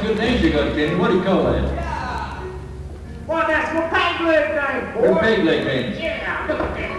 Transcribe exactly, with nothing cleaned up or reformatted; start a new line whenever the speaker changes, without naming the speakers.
good names you got, Kenny. What do you call that?
Well, that's what peg leg name, boy.
Them peg leg names.
Yeah, look at that.